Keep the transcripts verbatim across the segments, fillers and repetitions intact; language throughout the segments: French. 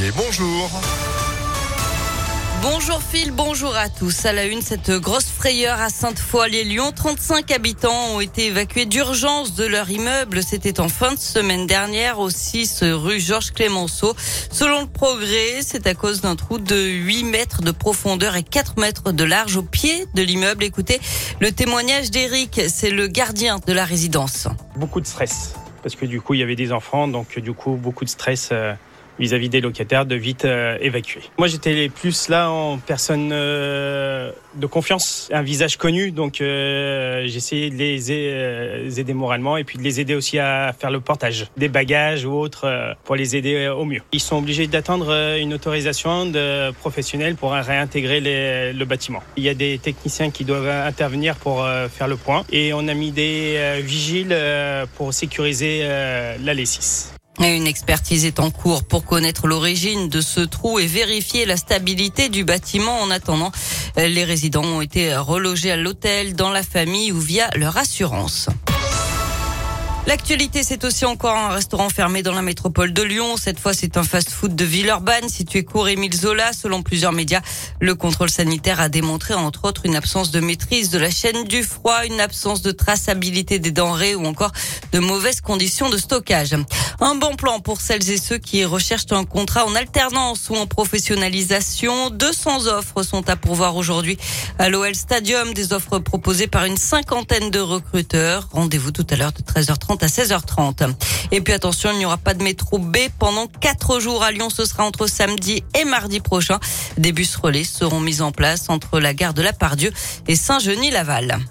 Matinée, bonjour. Bonjour Phil, bonjour à tous. À la une, cette grosse frayeur à Sainte-Foy-les-Lyons. trente-cinq habitants ont été évacués d'urgence de leur immeuble. C'était en fin de semaine dernière au six rue Georges Clémenceau. Selon le Progrès, c'est à cause d'un trou de huit mètres de profondeur et quatre mètres de large au pied de l'immeuble. Écoutez le témoignage d'Éric, c'est le gardien de la résidence. Beaucoup de stress, parce que du coup, il y avait des enfants, donc du coup, beaucoup de stress euh... vis-à-vis des locataires, de vite euh, évacuer. Moi, j'étais plus là en personne euh, de confiance, un visage connu, donc euh, j'ai essayé de les euh, aider moralement et puis de les aider aussi à faire le portage des bagages ou autres euh, pour les aider au mieux. Ils sont obligés d'attendre une autorisation de professionnels pour réintégrer les, le bâtiment. Il y a des techniciens qui doivent intervenir pour euh, faire le point et on a mis des euh, vigiles euh, pour sécuriser euh, l'allée six. Et une expertise est en cours pour connaître l'origine de ce trou et vérifier la stabilité du bâtiment. En attendant, les résidents ont été relogés à l'hôtel, dans la famille ou via leur assurance. L'actualité, c'est aussi encore un restaurant fermé dans la métropole de Lyon. Cette fois, c'est un fast-food de Villeurbanne, situé cours Émile Zola. Selon plusieurs médias, le contrôle sanitaire a démontré, entre autres, une absence de maîtrise de la chaîne du froid, une absence de traçabilité des denrées ou encore de mauvaises conditions de stockage. Un bon plan pour celles et ceux qui recherchent un contrat en alternance ou en professionnalisation. deux cents offres sont à pourvoir aujourd'hui à l'O L Stadium. Des offres proposées par une cinquantaine de recruteurs. Rendez-vous tout à l'heure de treize heures trente à seize heures trente. Et puis attention, il n'y aura pas de métro B pendant quatre jours à Lyon. Ce sera entre samedi et mardi prochain. Des bus relais seront mis en place entre la gare de la Pardieu et Saint-Genis-Laval.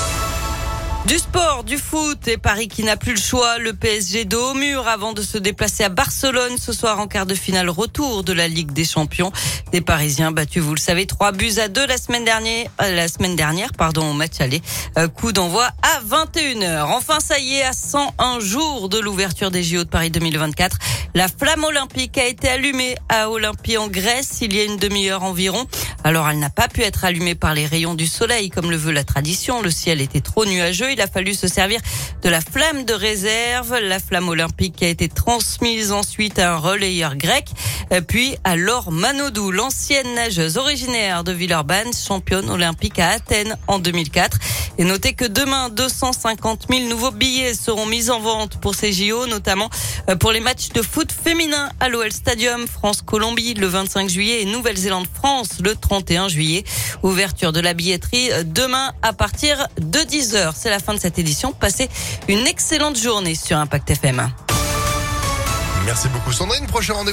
Du sport, du foot et Paris qui n'a plus le choix. Le P S G dos au mur avant de se déplacer à Barcelone ce soir en quart de finale retour de la Ligue des Champions. Des Parisiens battus, vous le savez, trois buts à deux la semaine dernière, euh, la semaine dernière, pardon, au match aller. Euh, coup d'envoi à vingt et une heures. Enfin, ça y est, à cent un jours de l'ouverture des J O de Paris deux mille vingt-quatre, la flamme olympique a été allumée à Olympie en Grèce il y a une demi-heure environ. Alors, elle n'a pas pu être allumée par les rayons du soleil comme le veut la tradition. Le ciel était trop nuageux. Il a fallu se servir de la flamme de réserve. La flamme olympique a été transmise ensuite à un relayeur grec, puis à Laure Manodou, l'ancienne nageuse originaire de Villeurbanne, championne olympique à Athènes en deux mille quatre. Et notez que demain, deux cent cinquante mille nouveaux billets seront mis en vente pour ces J O, notamment pour les matchs de foot féminin à l'O L Stadium, France-Colombie le vingt-cinq juillet et Nouvelle-Zélande-France le trente et un juillet. Ouverture de la billetterie demain à partir de dix heures. C'est la fin de cette édition. Passez une excellente journée sur Impact F M. Merci beaucoup Sandrine. Prochain rendez-vous.